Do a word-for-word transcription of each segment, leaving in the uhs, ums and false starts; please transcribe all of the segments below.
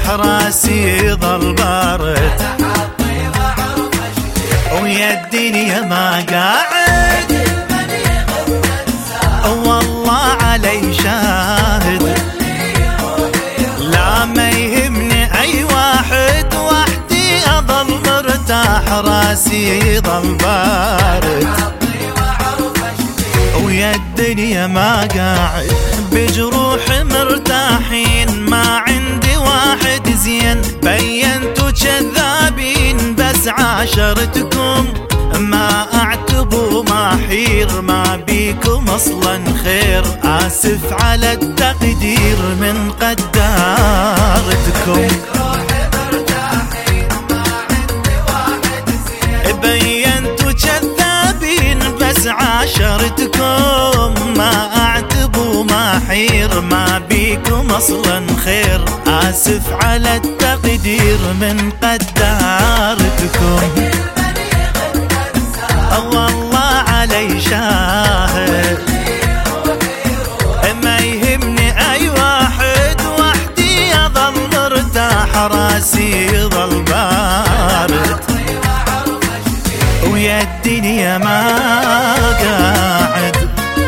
راسي ظل بارد ويا الدنيا ما قاعد والله علي شاهد لا ما يهمني اي واحد وحدي اظل مرتاح راسي ظل بارد ويا الدنيا ما قاعد بجروح مرتاحين ما عندي واحد زين بينتوا كذابين بس عاشرتكم ما اعتبوا ما حير ما بيكم اصلا خير اسف على التقدير من قدارتكم بينتوا كذابين بس عاشرتكم ما اعتبوا ما حير ما بيكم اصلا خير اسف على التقدير من قدارتكم والله علي شاهد ما يهمني اي واحد وحدي اظل مرتاح راسي ظل بارد ويا الدنيا ما قاعد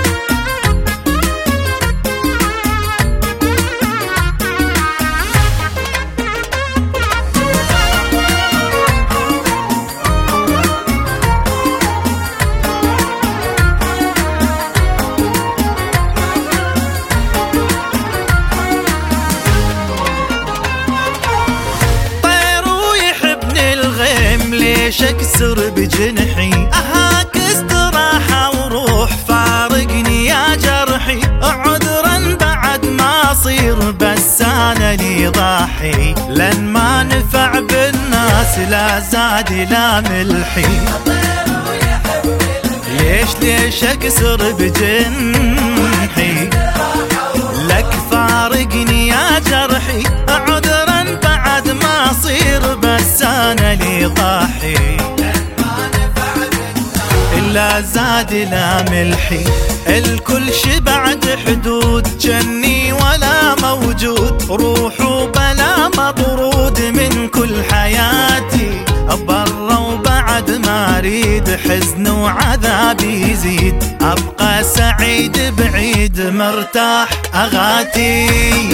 ليش اكسر بجنحي اهاك استراحة وروح فارقني يا جرحي عذرا بعد ما اصير بس انا لي ضاحي لن ما نفع بالناس لا زاد لا ملحي ليش ليش اكسر بجنحي لك فارقني يا جرحي عذرا بعد ما اصير بس انا لي ضاحي لا زاد لا ملحي الكل شبعد حدود جني ولا موجود روح وبلا مطرود من كل حياتي برا وبعد ما اريد حزن وعذاب يزيد ابقى سعيد بعيد مرتاح اغاتي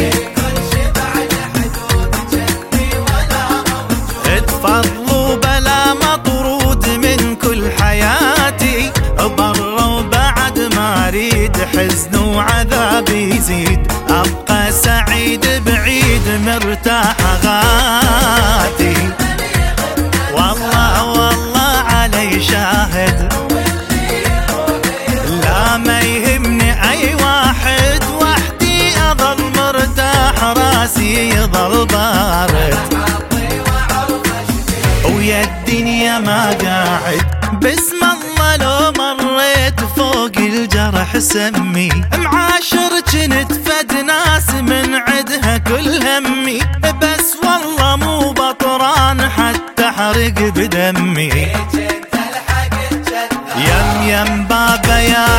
تفضلوا بلا مطرود من كل حياتي برا وبعد ما اريد حزن وعذاب يزيد ابقى سعيد بعيد مرتاح غاتي والله والله علي شاهد لا ما يهمني اي واحد وحدي اظل مرتاح راسي يظل بارد ويا الدنيا ما قاعد باسم الله لو مريت فوق الجرح سمي معاشر جنت فد ناس من عدها كل همي بس والله مو بطران حتى احرق بدمي يم يم بابا يا